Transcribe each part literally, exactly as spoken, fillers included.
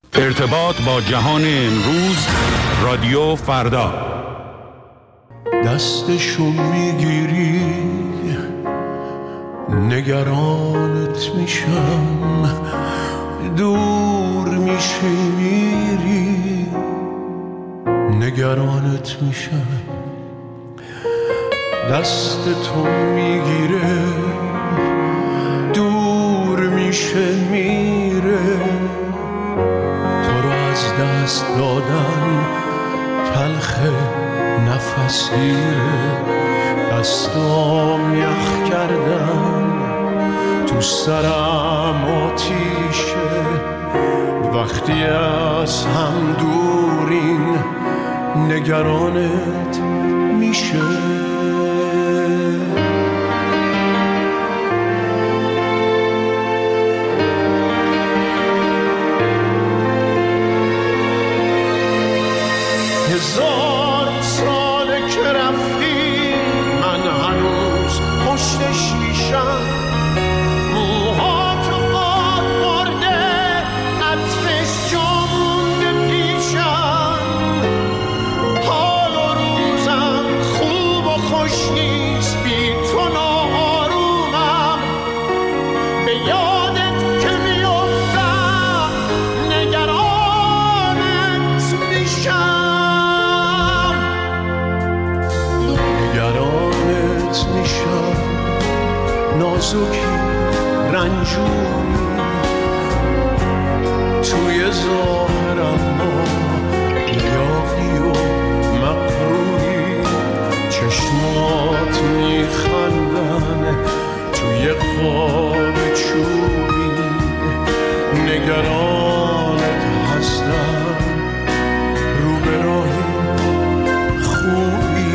ارتباط با جهان امروز، رادیو فردا. دستشو میگیری نگرانت میشم، دور میشی میری نگرانت میشم. دست تو میگیره دور میشه میره، تو رو از دست دادن تلخه نفس گیره. دستام یخ کردن تو سرم آتیشه، وقتی از هم دورین نگرانت میشه. هزار ساله که رفتی من هنوز پشت شیشم، موهاتو باد برده عطرش جا مونده پیشم. حال و روزم خوب و خوش نیست بی تو ناآرومم، به یادت که میافتم نگرانت میشم. میشم نازکی رنجوری توی ظاهرم ما یاقی و مقروری، چشمات میخندن توی قاب چوبی نگرانت هستم رو به راهی خوبی.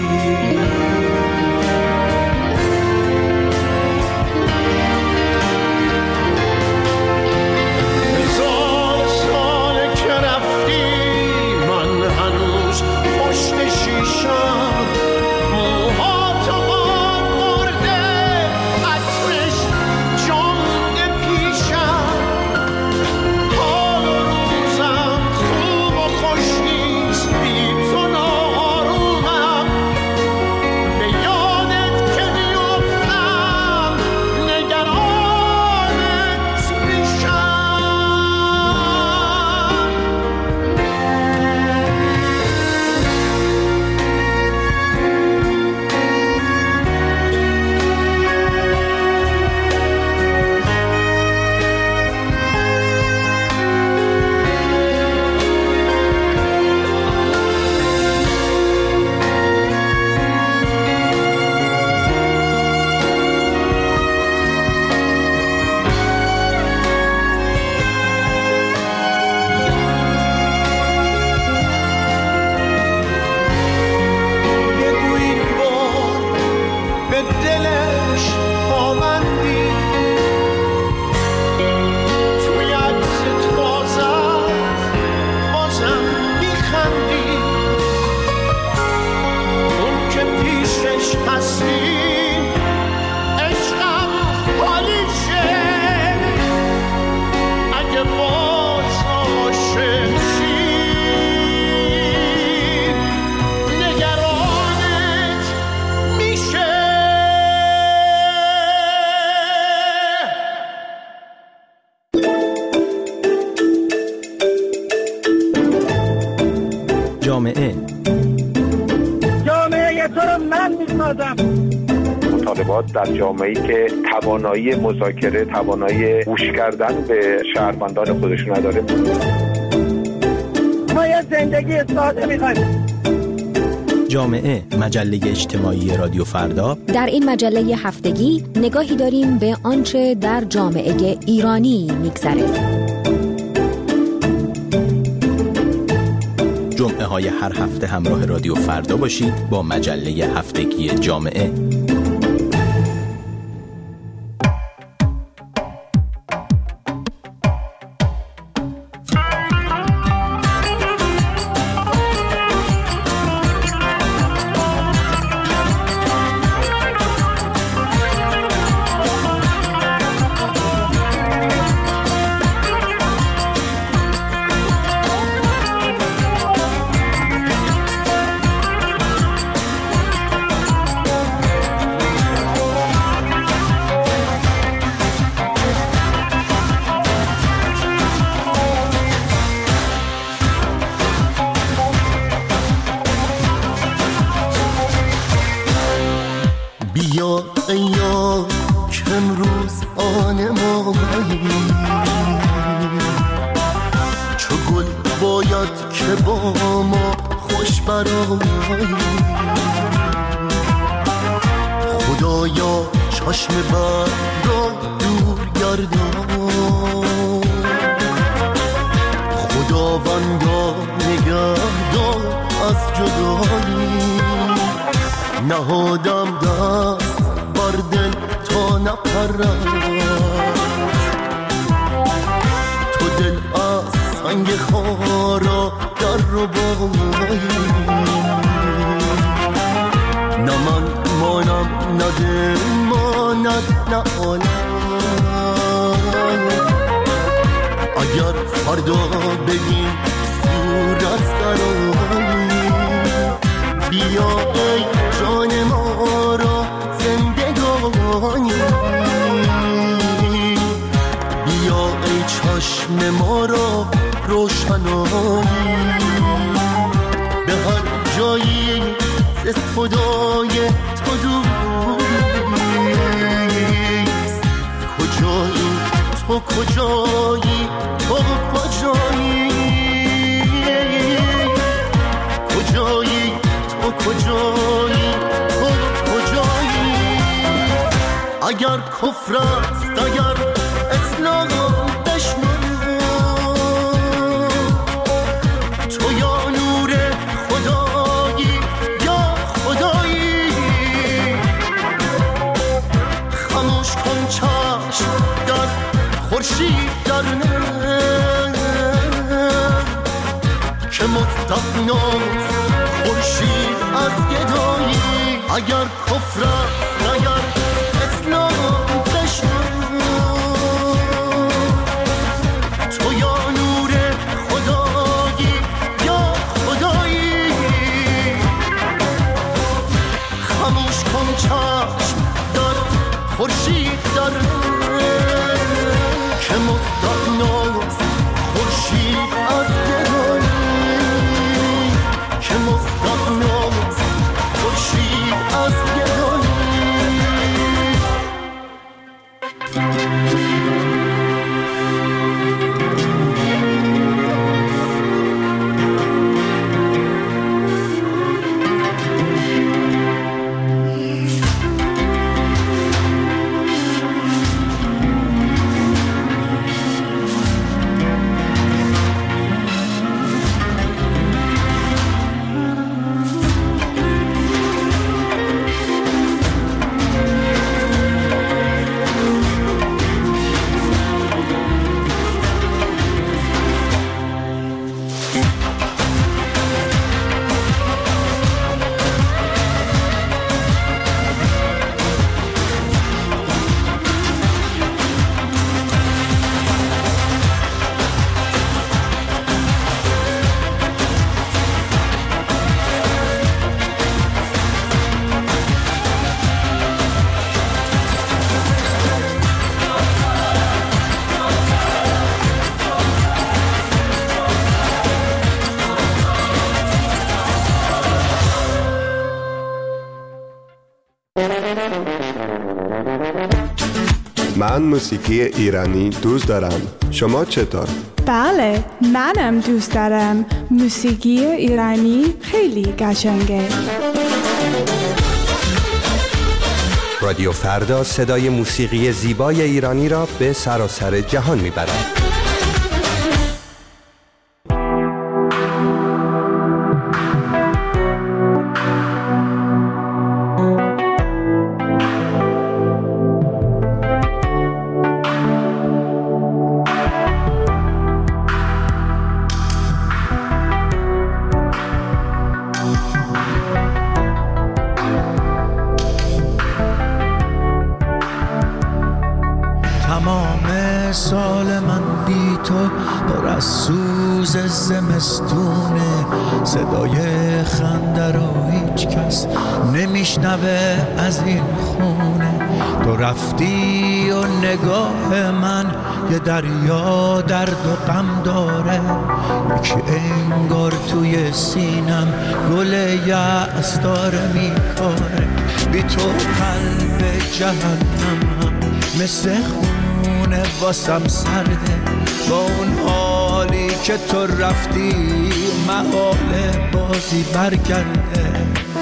جامعه جامعه تو رو من میسازم. مطالبات در جامعه‌ای که توانایی مذاکره، توانایی گوش کردن به شهروندان خودشون نداره. ما یه زندگی ساده می‌خوایم. جامعه، مجله اجتماعی رادیو فردا. در این مجله هفتگی نگاهی داریم به آنچه در جامعه ایرانی می‌گذره. جمعه های هر هفته همراه رادیو فردا باشید با مجله هفتگی جامعه. که با ما خوش برایی. خدایا چشم بد را دور گردان، خداوندا نگهدار از جدایی. نهادم دست بر دل تا نپرم، تو دل از سنگ خارا در رو بایی. نه من مانم نه دل ماند نه عالم، اگر فردا بگیم صورت درایی. بیا ای جان ما را زندگانی، بیا ای چشم ما را روشنایی. به هر جایی از خدای تو دوریست، کجایی تو کجایی تو کجایی، کجایی تو کجایی تو کجایی. اگر کفر است اگر اسلام بشنو، تو یا نور خدایی یا خدایی. خاموش کن چشم در خورشید در نه، که مستغناست خورشید از گدایی. اگر کفر است اگر اسلام بشنو، تو یا نور خدایی یا خدایی. خاموش کن چشم در خورشید در، که مستغناست خورشید از گدایی، که مستغناست خورشید از گدایی. من موسیقی ایرانی دوست دارم. شما چطور؟ بله، منم دوست دارم. موسیقی ایرانی خیلی قشنگه. رادیو فردا صدای موسیقی زیبای ایرانی را به سراسر جهان میبرد. زمستونه صدای خنده را هیچ کس نمیشنوه از این خونه. تو رفتی و نگاه من یه دریا درد و غم داره، یکی انگار توی سینم گل یأس داره میکاره. بی تو قلب جهنم مثل خونه واسم سرده، با اون حالی که تو رفتی محال بازی برگرده.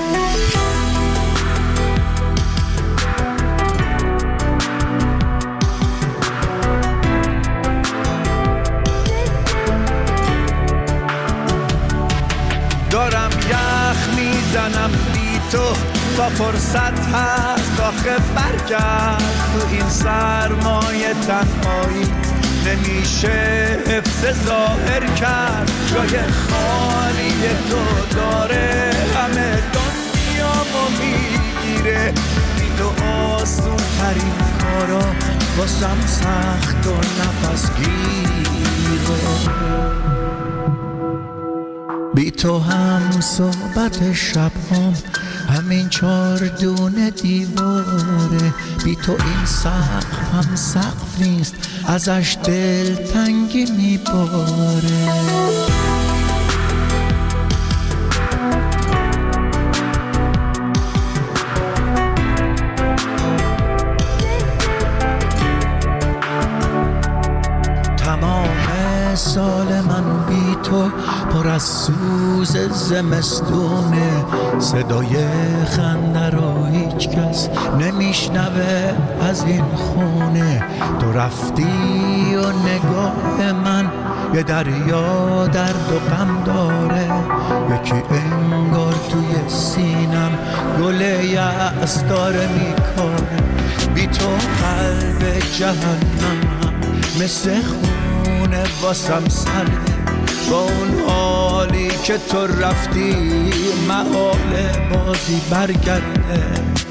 دارم یخ میزنم بی تو تا فرصت هست آخه برگرد. تو این سرمایه تنهایی نمیشه حفظ ظاهر کرد. جای خالی تو داره همه دنیامو میگیره. بی تو آسون ترین کارا واسم سخت و نفس گیره. بی تو هم صحبت شب هم همین چار دونه دیواره. بی تو این سقف هم سقف نیست ازش دل تنگی میباره. سال من بی تو پر از سوز زمستونه. صدای خنده رو هیچ کس نمیشنوه از این خونه. تو رفتی و نگاه من یه دریا درد و غم داره. یکی انگار توی سینم گل یأس داره میکاره. بی تو قلب جهنم مثل خونه واسم سرده. با اون حالی که تو رفتی محال بازی برگرده.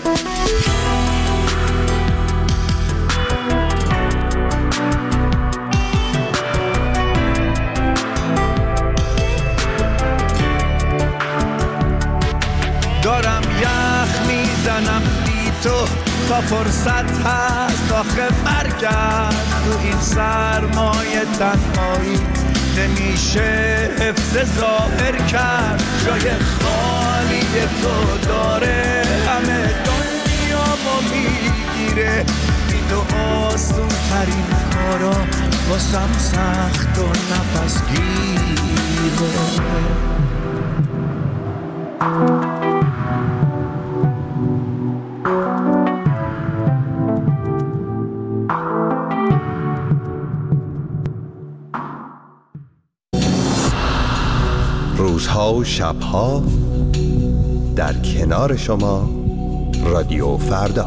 دارم یخ میزنم بی تو تا فرصت هست آخه برگرد. تو این سرمایه تنهایی نمیشه حفظ ظاهر کرد. جای خالی تو داره همه دنیامو میگیره. بی تو آسون ترین کارا واسم سخت و نفس گیره. روزها و شبها در کنار شما رادیو فردا.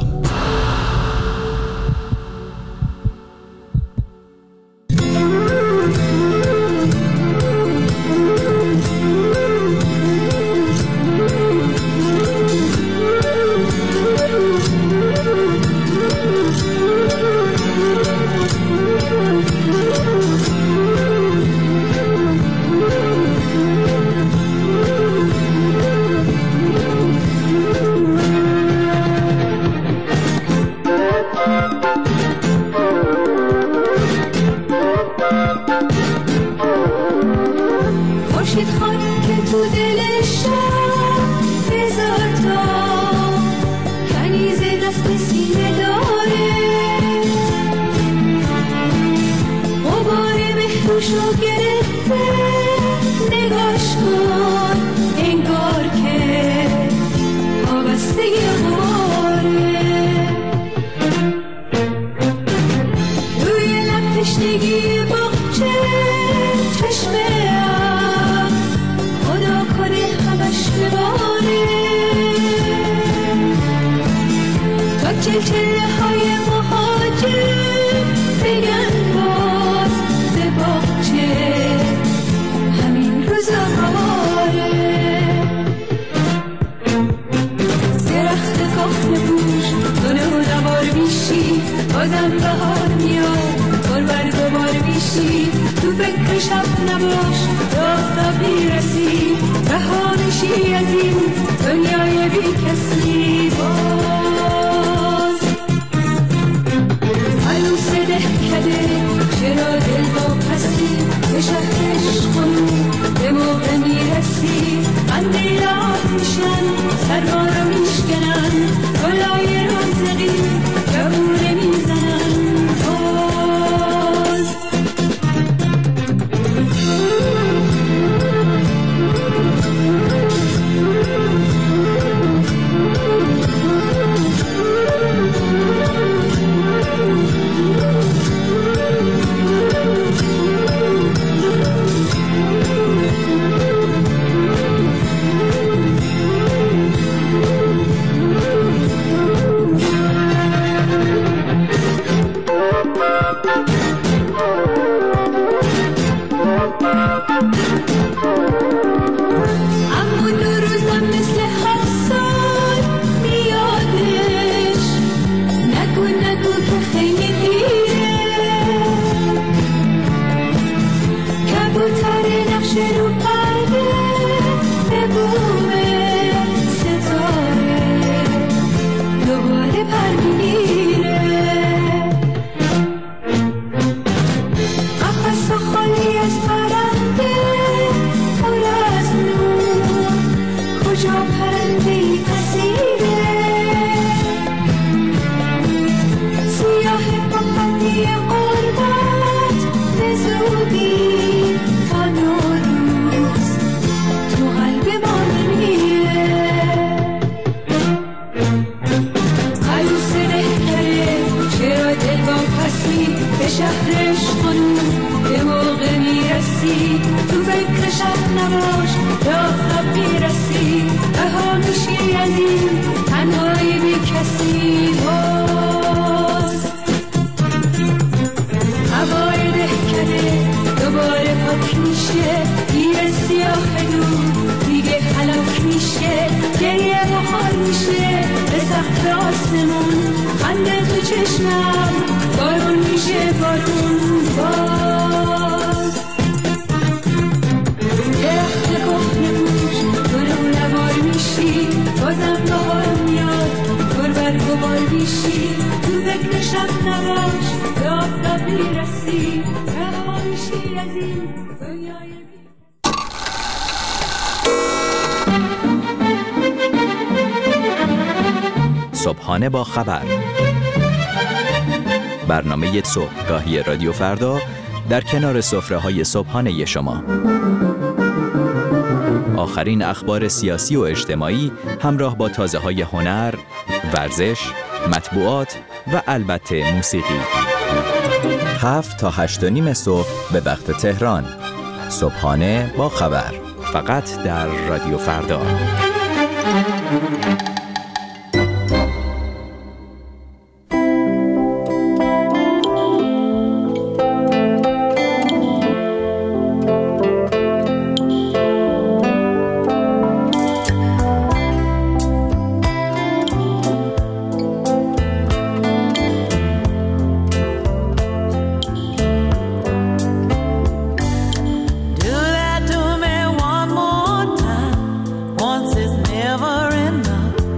میشه رو پرده به بوم ستاره دوباره پر میگیره قفص خالی از پرنده پر از نور کجا پرنده‌ای اسیره سیاه پاپندی قربت به زودی تا نوروز تو قلب ما میمیره عروس دهکره چرا دل با پسی به شهرش خانوم به موقع میرسی تو فکر شب نباش به آفتاب میرسی رها میشی از این تنهایی بی کسی باز هوای دهکده دوباره پاک میشه گیر سیاه دور دیگه هلاک میشه گریه بخار میشه به سقف آسمون خنده تو چشمم بارون میشه بارون باز درخت کهنه پوش دور و نوار میشی بازم بهار میاد پر برگ و بار میشی تو فکر شب نباش به آفتاب میرسی رها میشی از این دنیای صبحانه با خبر، برنامه صبحگاهی رادیو فردا در کنار سفره‌های صبحانه شما. آخرین اخبار سیاسی و اجتماعی همراه با تازه‌های هنر، ورزش، مطبوعات و البته موسیقی. هفت تا هشت و نیم صبح به وقت تهران. صبحانه با خبر، فقط در رادیو فردا. Once is never enough.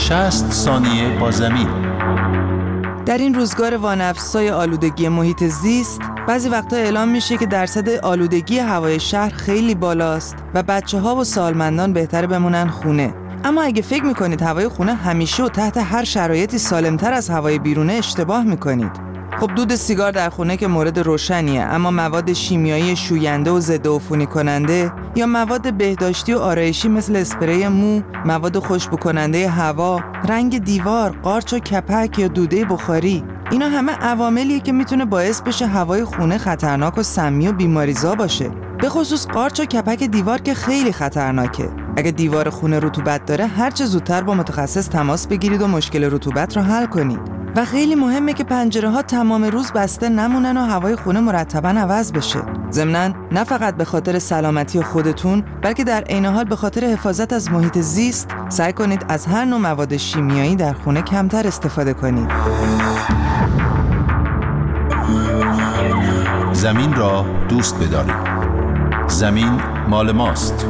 شصت ثانیه با زمین. در این روزگار وانفسای آلودگی محیط زیست، بعضی وقتا اعلام میشه که درصد آلودگی هوای شهر خیلی بالاست و بچه‌ها و سالمندان بهتره بمونن خونه. اما اگه فکر میکنید هوای خونه همیشه و تحت هر شرایطی سالمتر از هوای بیرونه، اشتباه میکنید. خب دود سیگار در خونه که مورد روشنیه، اما مواد شیمیایی شوینده و ضد عفونی کننده یا مواد بهداشتی و آرایشی مثل اسپری مو، مواد خوشبو کننده هوا، رنگ دیوار، قارچ و کپک یا دوده بخاری، اینا همه عواملیه که میتونه باعث بشه هوای خونه خطرناک و سمی و بیماریزا باشه. به خصوص قارچ و کپک دیوار که خیلی خطرناکه. اگه دیوار خونه رطوبت داره، هر چه زودتر با متخصص تماس بگیرید و مشکل رطوبت رو حل کنید. و خیلی مهمه که پنجره ها تمام روز بسته نمونن و هوای خونه مرتباً عوض بشه. ضمناً نه فقط به خاطر سلامتی خودتون، بلکه در عین حال به خاطر حفاظت از محیط زیست، سعی کنید از هر نوع مواد شیمیایی در خونه کمتر استفاده کنید. زمین را دوست بدارید. زمین مال ماست.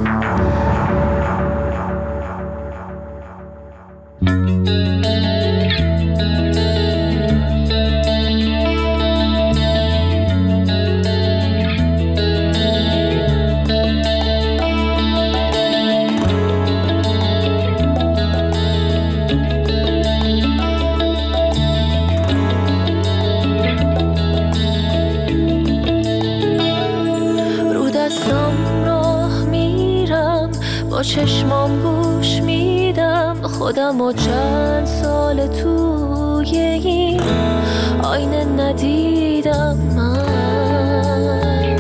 با چشمام گوش میدم خودم و چند سال توی این آینه ندیدم من.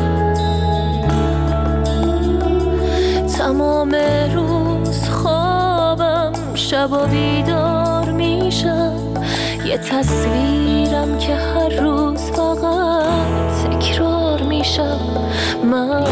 تمام روز خوابم، شب بیدار میشم، یه تصویرم که هر روز فقط تکرار میشم من.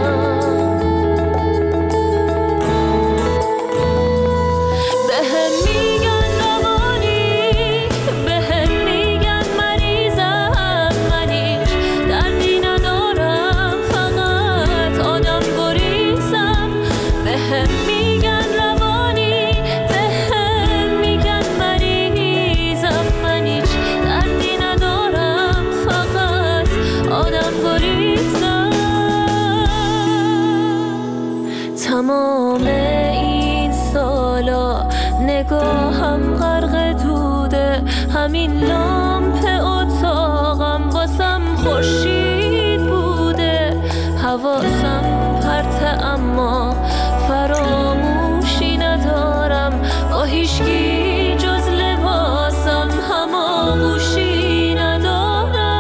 تمام این سالا نگاهم غرق دوده، همین لامپ اتاقم واسم خورشید بوده. حواسم پرته اما فراموشی ندارم، با هیچکی جز لباسم هماغوشی ندارم.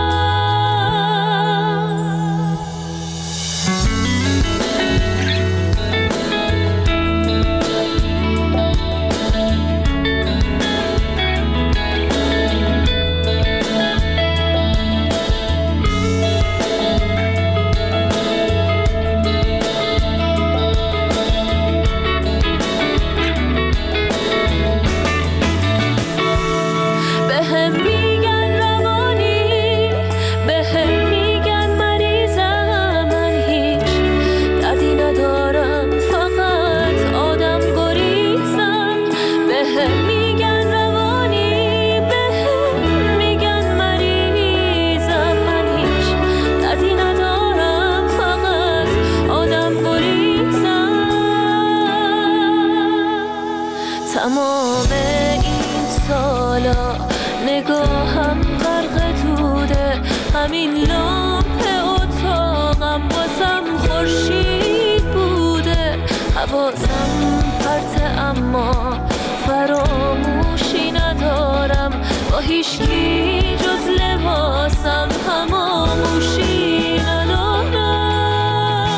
تمام این سالا نگاهم غرق دوده، همین لامپ اتاقم واسم خورشید بوده. حواسم پرته اما فراموشی ندارم، با هیچکی جز لباسم هماغوشی ندارم.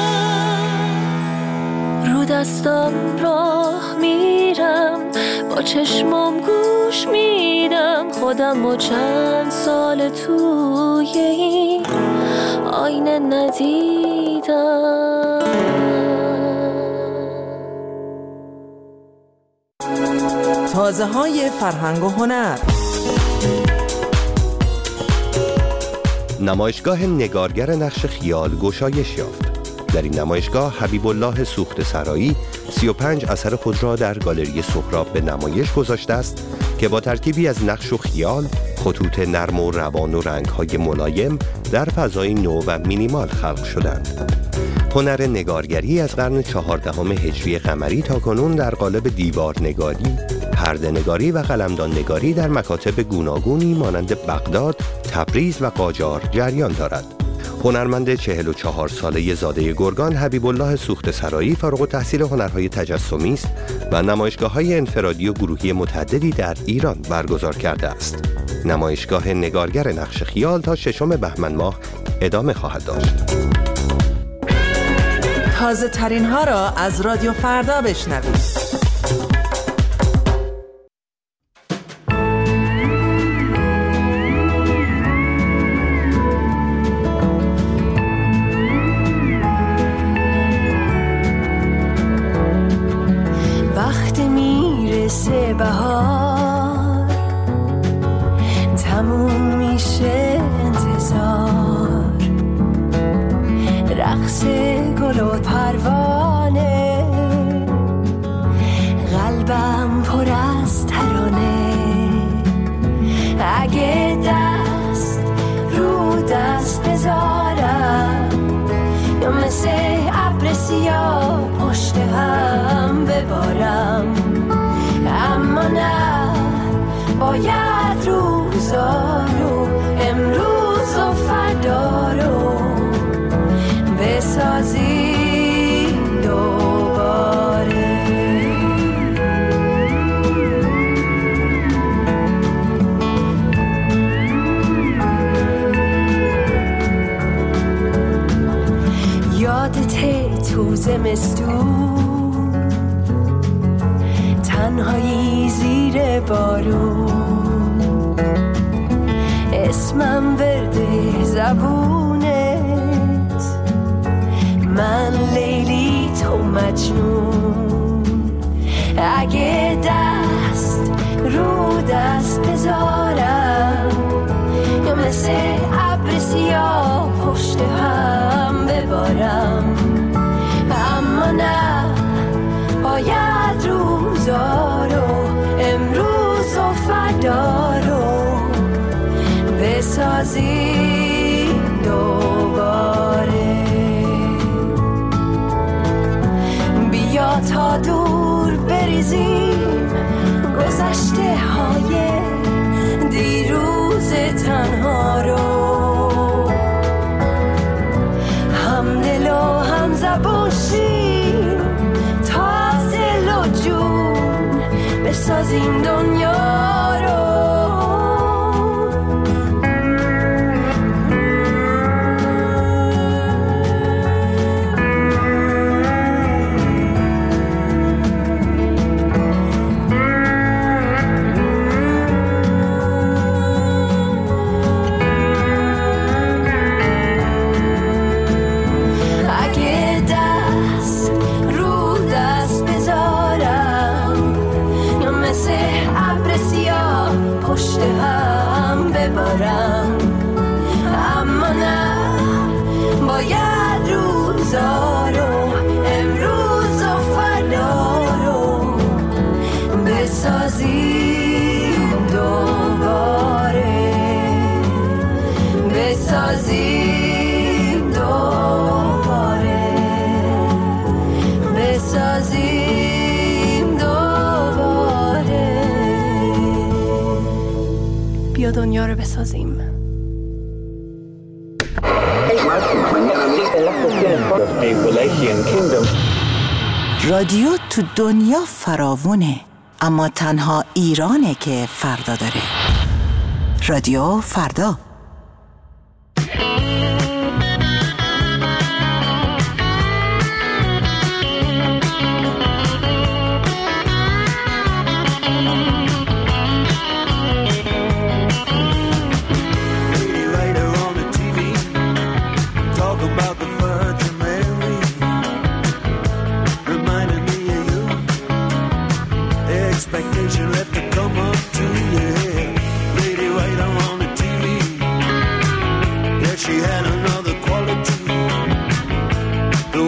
رو دستم راه میرم، با چشمام گوش میدم خودم و چند سال توی این آینه ندیدم. تازه های فرهنگ و هنر. نمایشگاه نگارگر نقش خیال گشایش یافت. در این نمایشگاه حبیب الله سوخته سرایی سی و پنج اثر خود را در گالری سهراب به نمایش گذاشته است که با ترکیبی از نقش و خیال، خطوط نرم و روان و رنگ‌های ملایم در فضای نو و مینیمال خلق شدند. هنر نگارگری از قرن چهاردهم هجری قمری تا کنون در قالب دیوارنگاری، پرده‌نگاری و قلمدان نگاری در مکاتب گوناگونی مانند بغداد، تبریز و قاجار جریان دارد. هنرمند چهل و چهار ساله زاده گرگان حبیب الله سوخته سرایی فارغ التحصیل هنرهای تجسمی است و نمایشگاه‌های انفرادی و گروهی متعددی در ایران برگزار کرده است. نمایشگاه نگارگر نقش خیال تا ششم بهمن ماه ادامه خواهد داشت. تازه ترین ها را از رادیو فردا بشنوید. وقتی میرسه بهار تموم میشه انتظار، رقص گل و پروانه، قلبم پر از ترانه. اگه دست رو دست بذارم یا مثل ابر سیاه پشت هم ببارم، اما نه، باید روزا رو امروز و فردا رو بسازی دوباره. یادته تو زمستون تنهایی زیر بارون، اسمم ورده زبونت، من لیلی تو مجنون. اگه دست رو دست بذارم یا مثل ابر سیاه پشت هم ببارم، اما نه، باید روزا رو امروز و فردا رو بسازی دوباره. بیا تا دور بریزیم گذشته های دیروز تنها رو، هم دل و هم زبون شیم تا از دل و جون بسازیم دنیا رو. پشت هم ببارم، اما نه، باید روزا رو امروز و فردا رو بسازیم دوباره، بسازیم دوباره، بسازیم دوباره. بیا دنیا رو بسازیم. رادیو تو دنیا فراوونه، اما تنها ایرانه که فردا داره. رادیو فردا. She had another quality, the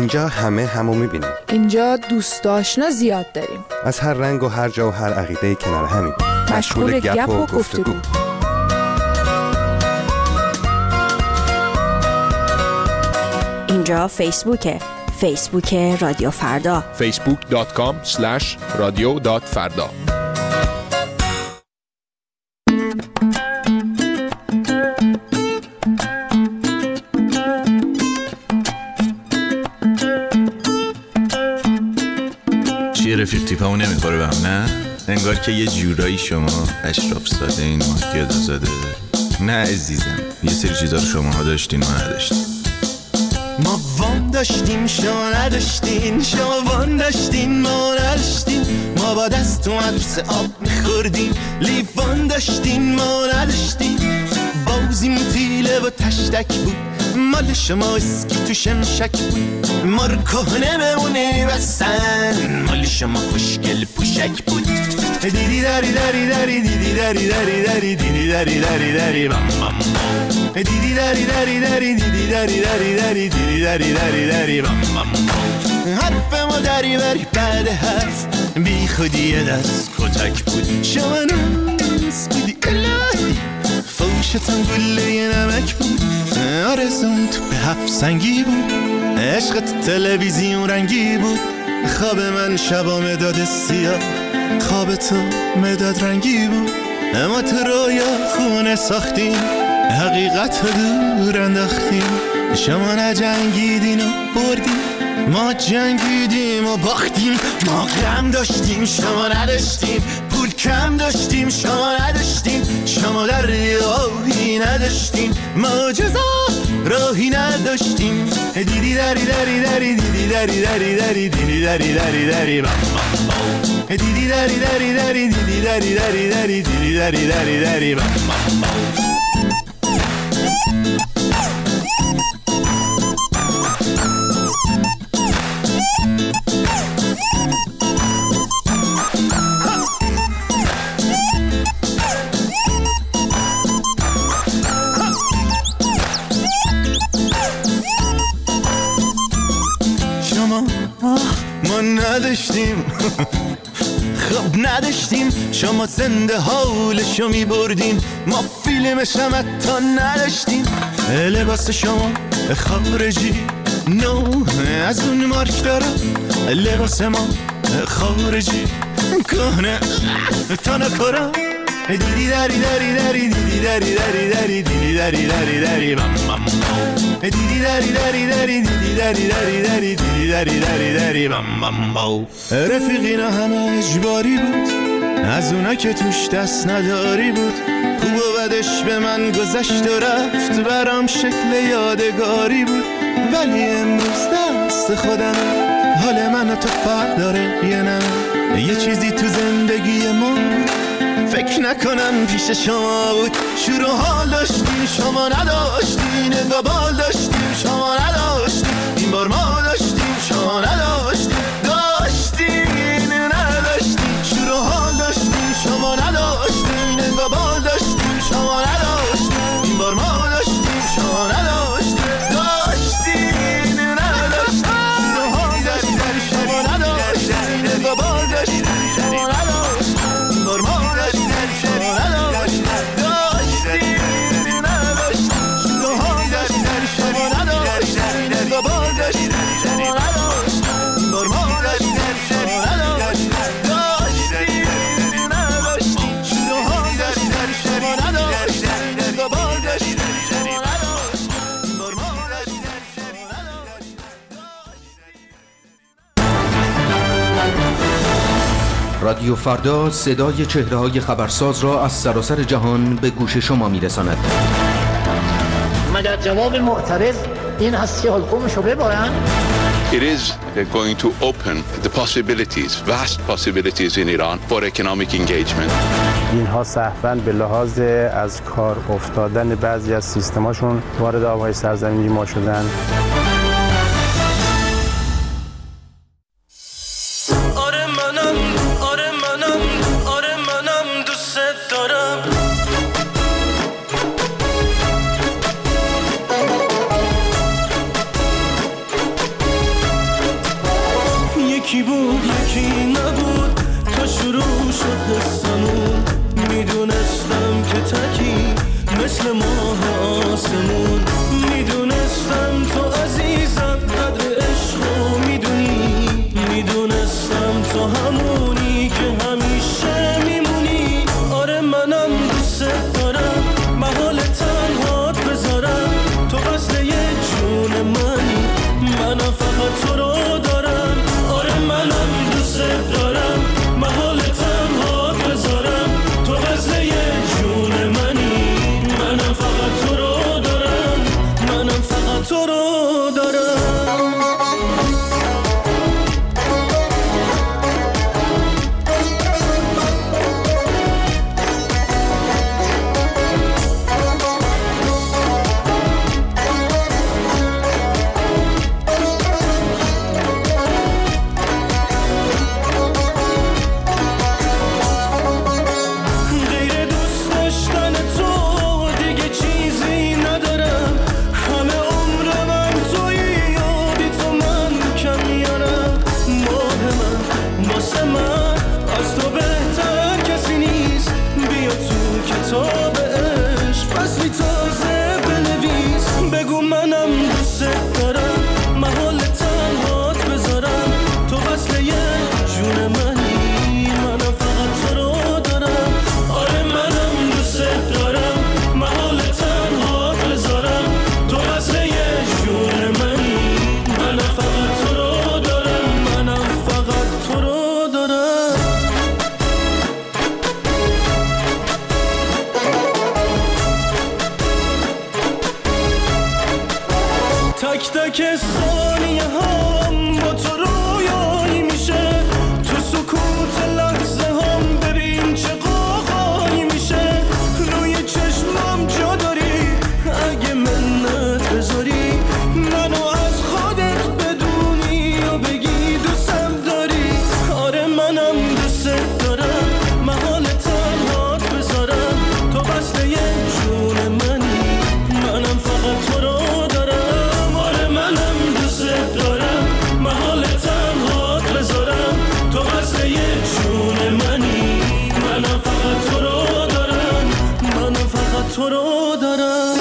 اینجا همه همو میبینیم. اینجا دوست آشنا زیاد داریم. از هر رنگ و هر جا و هر عقیده کنار همین. مشغول گپ و گفتگو. اینجا فیسبوکه. فیسبوک رادیو فردا. فیسبوک دات کام اسلش رادیو دات فردا. چیه رفیق تیپمو نمیخوره به هم نه؟ انگار که یه جورایی شما اشراف زاده این ما گدا زاده. نه عزیزم، یه سری چیزا رو شماها داشتین ما نداشتین. ما وان داشتیم شما نداشتین، شما وان داشتین ما نداشتین. ما با دست تو مدرسه آب میخوردیم، لیوان داشتین ما نداشتین. بازیم تیله و تشتک بود، مال شما اسکی تو شمشک بود. ما رو کهنه بمونه بسن، مال شما خوشگل پوشک بود. دیدی داری داری داری دیدی داری داری داری دیدی داری داری داری بام بام. دیدی داری داری داری دیدی داری داری داری دیدی داری داری داری بام بام. حرف ما داری بری بعد حرف بی خودی یه دست کتک بود. شما ناز بودی الهی، فوشتم گله یه نمک بود. آرزون تو به هفت سنگی بود، عشقت تلویزیون رنگی بود. خواب من شبا مداد سیاه، خواب تو مداد رنگی بود. اما تو رویا خونه ساختیم، حقیقت رو دور انداختیم. شما نجنگیدین و بردیم، ما جنگیدیم و باختیم. ما غم داشتیم شما نداشتیم، پول کم داشتیم شما نداشتیم. شما در راهی نداشتیم، ما جزا راهی نداشتیم. دیدی داری داری داری دیدی داری داری داری دیدی داری داری داری بام بام. دیدی داری داری داری دیدی داری داری داری دیدی داری داری داری بام بام. ما نداشتیم خب نداشتیم، شما زنده حالشو می بردین. ما فیلمش هم حتی نداشتیم. لباس شما خارجی نو از اون مارک داره، لباس ما خارجی کهنه تا نکارم. دیدی داری داری داری دیدی داری داری داری دیدی داری داری داری بام بام. دیدی داری داری داری دیدی داری داری داری دیدی داری داری داری بام بام بام. رفیقینا همه اجباری بود، از اونا که توش دست نداری بود. خوب و بدش به من گذشت و رفت، برام شکل یادگاری بود. ولی امروز دست خودمه، حال من و تو فرق داره یه نه. یه چیزی تو زندگی ما فکر نکنم پیش شما بود. شور و حال داشتیم شما نداشتین، انگار بال داشتیم شما نداشتین. این بار ما داشتیم شما نداشتین، داشتین نداشتین. شور و حال داشتیم شما نداشتین، انگار بال داشتیم شما نداشتین. این بار ما داشتیم شما نداشتین، داشتین نداشتین. شور و حال داشتیم شما نداشتین، انگار بال داشتیم شما نداشتین. این بار ما رادیو فردا صدای چهره‌های خبرساز را از سراسر جهان به گوش شما می‌رساند. مگر جواب معترض این هست که حلقومش رو ببرن؟ It is going to open the possibilities, vast possibilities in Iran for economic engagement. اینها صحواً به لحاظ از کار افتادن بعضی از سیستماشون وارد آبهای سرزمینی ما شدن. دوست دارم، محال تنهات بذارم، تو وصله جون منی، منم فقط تو رو دارم. آره منم دوست دارم، محال تنهات بذارم، تو وصله جون منی، منم فقط تو رو دارم، منم فقط تو رو دارم.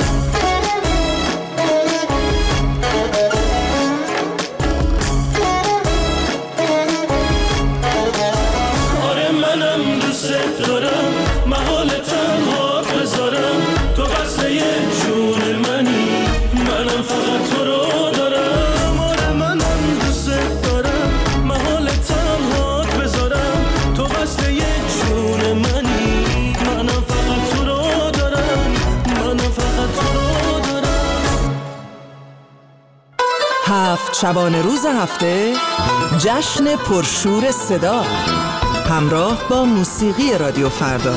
آره منم دوست دارم، محال تنهات بذارم، تو وصله جون منی، منم فقط تو رو دارم. آره منم دوست دارم، محال تنهات بذارم، تو وصله جون منی، منم فقط تو رو دارم، منم فقط تو رو دارم. هفت شبانه روز هفته جشن پرشور صدا همراه با موسیقی رادیو فردا.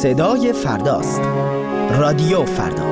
صدای فرداست. رادیو فردا.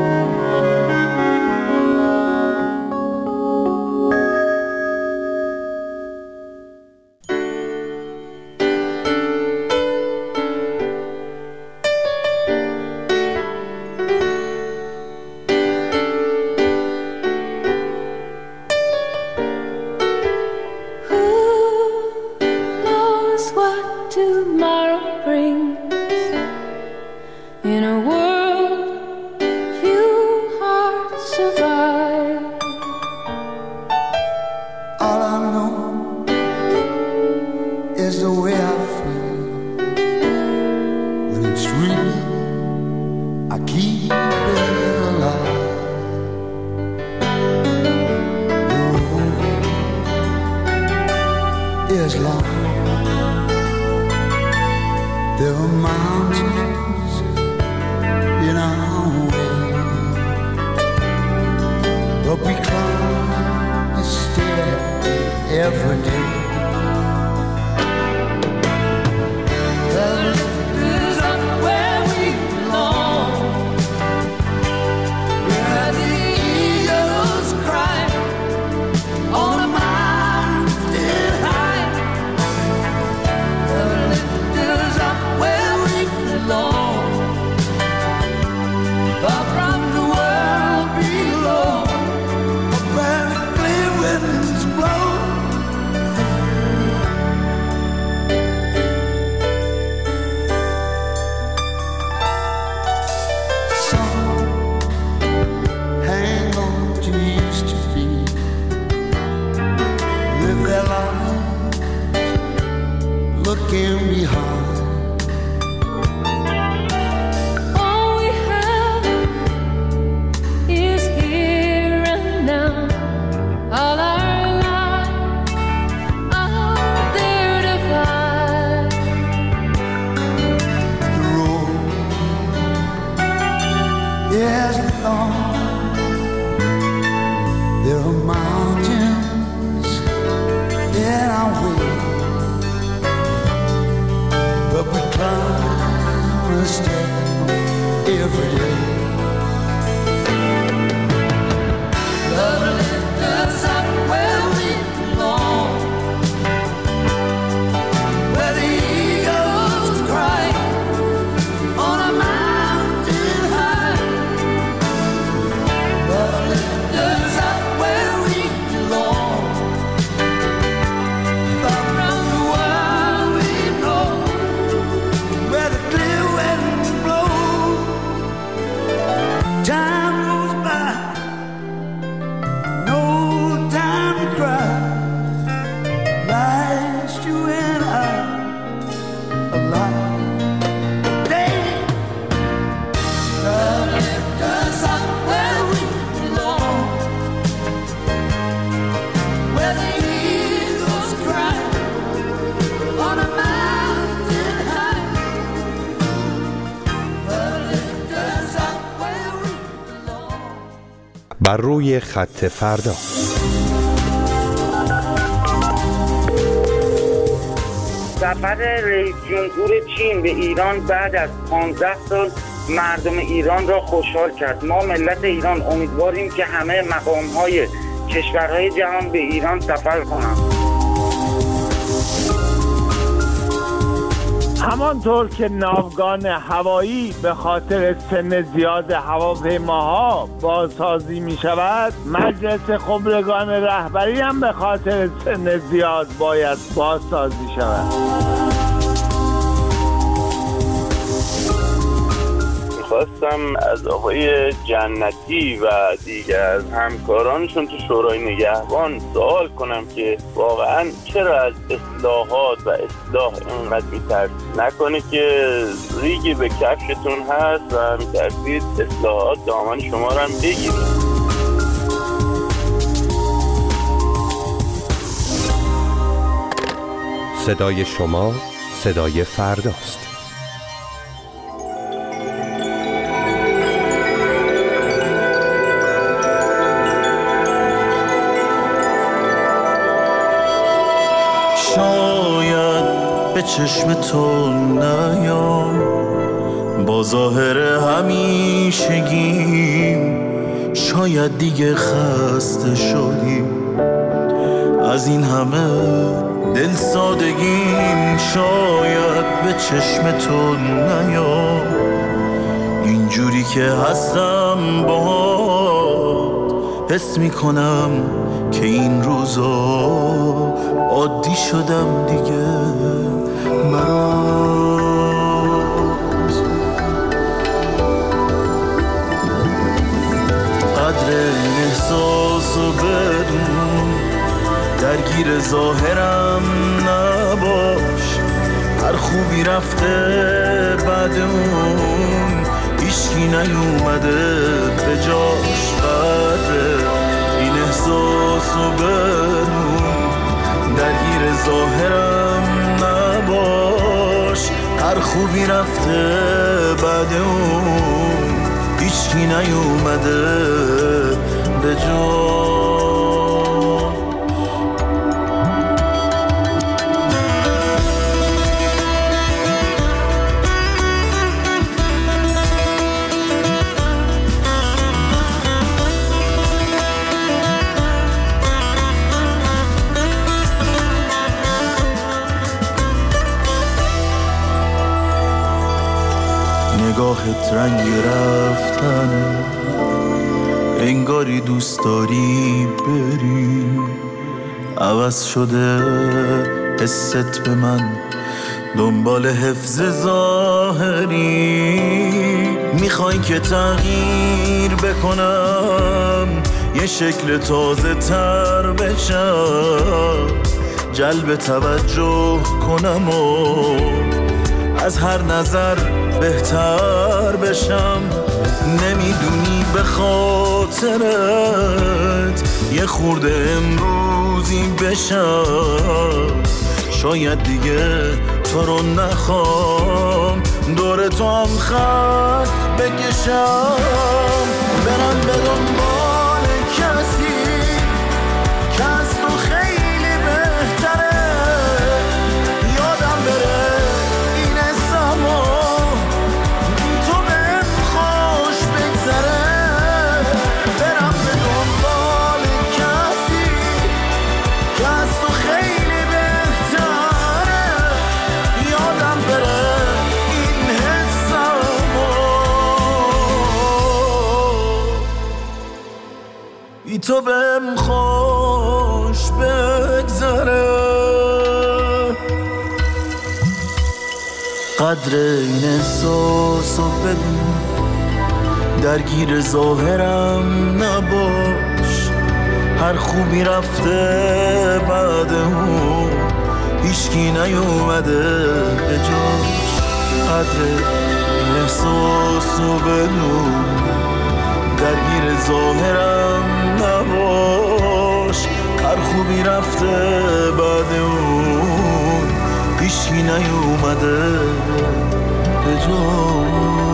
بر روی خط فردا. سفر رئیس جمهور چین به ایران بعد از پانزده سال مردم ایران را خوشحال کرد. ما ملت ایران امیدواریم که همه مقام‌های کشورهای جهان به ایران سفر کنند. همانطور که ناوگان هوایی به خاطر سن زیاد هواپیماها بازسازی می شود، مجلس خبرگان رهبری هم به خاطر سن زیاد باید بازسازی شود. خواستم از آقای جنتی و دیگر از همکارانشون تو شورای نگهبان سوال کنم که واقعا چرا از اصلاحات و اصلاح اینقدر میترسید؟ نکنه که ریگی به کفشتون هست و میترسید اصلاحات دامان شما رو هم بگیرید. صدای شما صدای فرداست. شاید به چشم تو نیام، با ظاهر همیشگیم شاید دیگه خسته شدیم از این همه دل سادگیم، شاید به چشم تو نیام اینجوری که هستم باهات، حس میکنم که این روزا عادی شدم دیگه مرات. قدر این احساس و بدون درگیر ظاهرم نباش، هر خوبی رفته بعد اون هیچکی نیومده به جاش. قدر این احساس و بدون درگیر ظاهرم نباش، هر خوبی رفته بعد اون هیچکی نیومده به جاش. نگاهت رنگ رفتن، انگاری دوست داری بری، عوض شده حست به من دنبال حفظ ظاهری. میخوای که تغییر بکنم، یه شکل تازه تر بشم، جلب توجه کنم و از هر نظر بهتر بشم. نمیدونی به خاطرت یه خورده امروزی بشم، شاید دیگه تو رو نخوام دور تو هم خط بکشم. برم به دنبال کسی که از تو خیلی بهتره، یادم بره این زمان تو بهم خوش بگذره. برم به دنبال کسی که از تو خیلی بهتره، یادم بره این زمان بی تو بهم خوش بگذره. قدر این احساس و بدون درگیر ظاهرم نباش، هر خوبی رفته بعد اون هیچکی نیومده به جاش. قدر این احساس و بدون درگیر ظاهرم نباش، هر خوبی رفته بعد اون هیچکی نیومده به جاش.